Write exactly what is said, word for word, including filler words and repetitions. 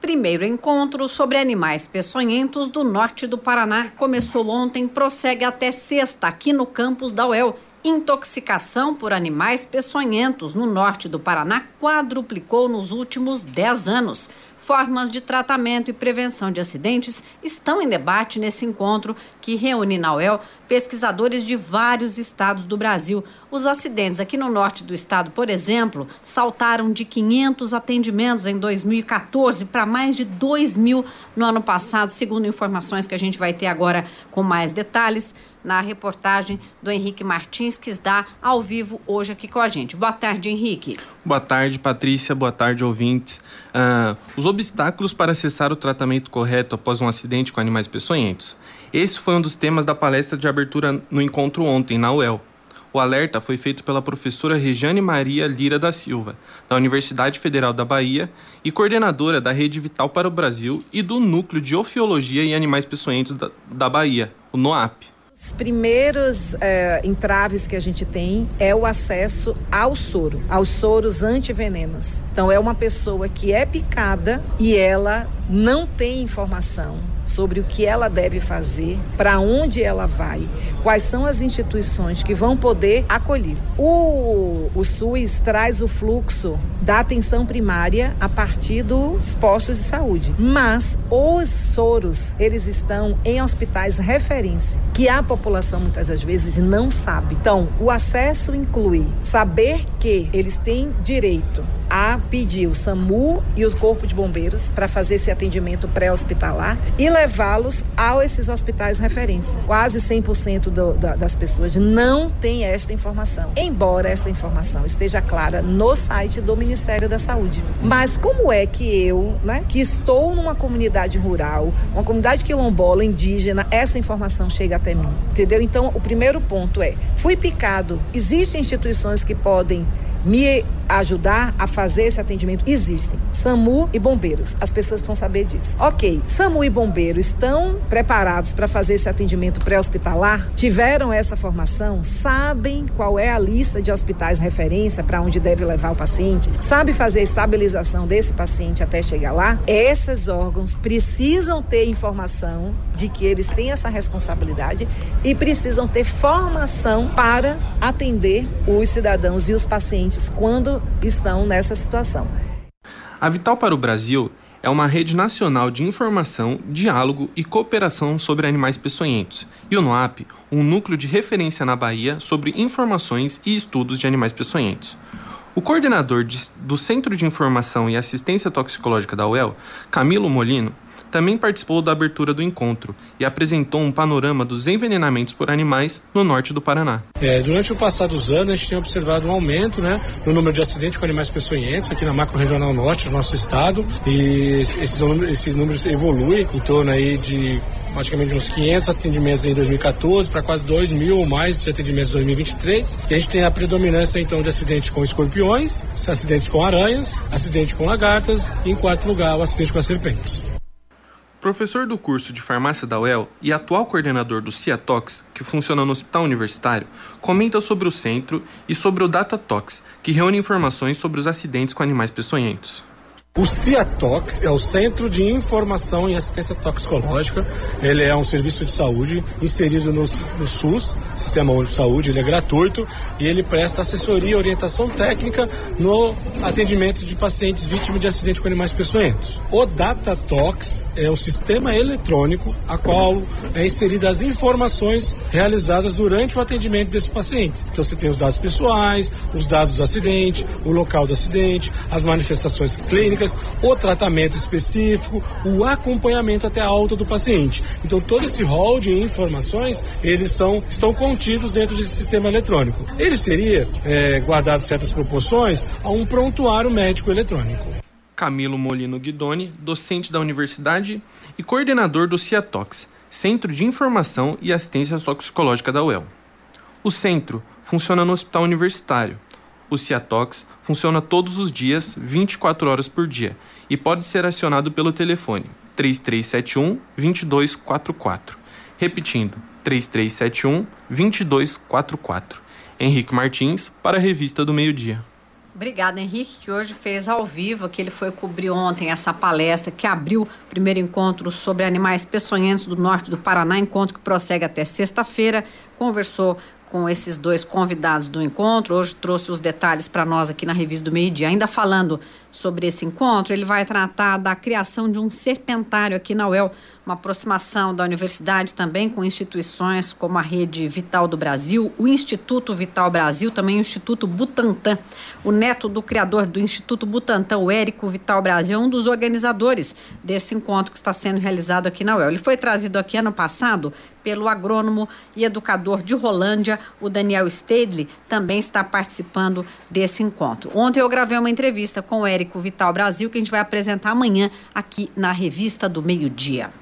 Primeiro encontro sobre animais peçonhentos do norte do Paraná começou ontem, prossegue até sexta aqui no campus da U E L. Intoxicação por animais peçonhentos no norte do Paraná quadruplicou nos últimos dez anos. Formas de tratamento e prevenção de acidentes estão em debate nesse encontro que reúne na U E L pesquisadores de vários estados do Brasil. Os acidentes aqui no norte do estado, por exemplo, saltaram de quinhentos atendimentos em dois mil e quatorze para mais de dois mil no ano passado, segundo informações que a gente vai ter agora com mais detalhes na reportagem do Henrique Martins, que está ao vivo hoje aqui com a gente. Boa tarde, Henrique. Boa tarde, Patrícia. Boa tarde, ouvintes. Uh, os obstáculos para acessar o tratamento correto após um acidente com animais peçonhentos. Esse foi um dos temas da palestra de abertura no encontro ontem, na U E L. O alerta foi feito pela professora Rejane Maria Lira da Silva, da Universidade Federal da Bahia e coordenadora da Rede Vital para o Brasil e do Núcleo de Ofiologia e Animais Peçonhentos da, da Bahia, o NOAP. Os primeiros é, entraves que a gente tem é o acesso ao soro, aos soros antivenenos. Então é uma pessoa que é picada e ela não tem informação sobre o que ela deve fazer, para onde ela vai, quais são as instituições que vão poder acolher. O, o SUS traz o fluxo da atenção primária a partir dos postos de saúde, mas os soros, eles estão em hospitais referência, que a população muitas das vezes não sabe. Então, o acesso inclui saber que eles têm direito a pedir o SAMU e os corpos de bombeiros para fazer esse atendimento pré-hospitalar e levá-los a esses hospitais referência. Quase cem por cento do, da, das pessoas não têm esta informação, embora esta informação esteja clara no site do Ministério da Saúde. Mas como é que eu, né, que estou numa comunidade rural, uma comunidade quilombola, indígena, essa informação chega até mim? Entendeu? Então, o primeiro ponto é, fui picado, existem instituições que podem me ajudar a fazer esse atendimento? Existem. SAMU e bombeiros. As pessoas precisam saber disso. Ok, SAMU e bombeiro estão preparados para fazer esse atendimento pré-hospitalar? Tiveram essa formação? Sabem qual é a lista de hospitais referência para onde deve levar o paciente? Sabe fazer a estabilização desse paciente até chegar lá? Esses órgãos precisam ter informação de que eles têm essa responsabilidade e precisam ter formação para atender os cidadãos e os pacientes quando estão nessa situação. A Vital para o Brasil é uma rede nacional de informação, diálogo e cooperação sobre animais peçonhentos, e o NOAP, um núcleo de referência na Bahia sobre informações e estudos de animais peçonhentos. O coordenador de, do Centro de Informação e Assistência Toxicológica da U E L, Camilo Molino, também participou da abertura do encontro e apresentou um panorama dos envenenamentos por animais no norte do Paraná. É, durante o passado dos anos, a gente tem observado um aumento, né, no número de acidentes com animais peçonhentos aqui na macro-regional norte do nosso estado, e esses, esses números evoluem em torno aí de praticamente uns quinhentos atendimentos em dois mil e quatorze para quase dois mil ou mais de atendimentos em dois mil e vinte e três. E a gente tem a predominância então de acidentes com escorpiões, acidentes com aranhas, acidentes com lagartas e, em quarto lugar, o acidente com as serpentes. Professor do curso de farmácia da U E L e atual coordenador do CIATOX, que funciona no Hospital Universitário, comenta sobre o centro e sobre o DataTox, que reúne informações sobre os acidentes com animais peçonhentos. O CIATOX é o Centro de Informação e Assistência Toxicológica. Ele é um serviço de saúde inserido no, no SUS, Sistema Único de Saúde. Ele é gratuito e ele presta assessoria e orientação técnica no atendimento de pacientes vítimas de acidente com animais peçonhentos. O DataTox é um sistema eletrônico a qual é inserida as informações realizadas durante o atendimento desses pacientes. Então você tem os dados pessoais, os dados do acidente, o local do acidente, as manifestações clínicas, o tratamento específico, o acompanhamento até a alta do paciente. Então todo esse rol de informações, eles são, estão contidos dentro desse sistema eletrônico. Ele seria, é, guardado certas proporções, a um prontuário médico eletrônico. Camilo Molino Guidoni, docente da universidade e coordenador do CIATOX, Centro de Informação e Assistência Toxicológica da U E L. O centro funciona no Hospital Universitário. O CIATOX funciona todos os dias, vinte e quatro horas por dia, e pode ser acionado pelo telefone três três sete um, dois dois quatro quatro. Repetindo, três três sete um, dois dois quatro quatro. Henrique Martins, para a Revista do Meio Dia. Obrigada, Henrique, que hoje fez ao vivo, que ele foi cobrir ontem essa palestra que abriu o primeiro encontro sobre animais peçonhentos do norte do Paraná, encontro que prossegue até sexta-feira. Conversou com esses dois convidados do encontro, hoje trouxe os detalhes para nós aqui na Revista do Meio Dia. Ainda falando sobre esse encontro, ele vai tratar da criação de um serpentário aqui na U E L, uma aproximação da universidade também com instituições como a Rede Vital do Brasil, o Instituto Vital Brasil, também o Instituto Butantan. O neto do criador do Instituto Butantan, o Érico Vital Brasil, é um dos organizadores desse encontro que está sendo realizado aqui na U E L. Ele foi trazido aqui ano passado pelo agrônomo e educador de Rolândia, o Daniel Stedley, também está participando desse encontro. Ontem eu gravei uma entrevista com o Érico Vital Brasil, que a gente vai apresentar amanhã aqui na Revista do Meio Dia.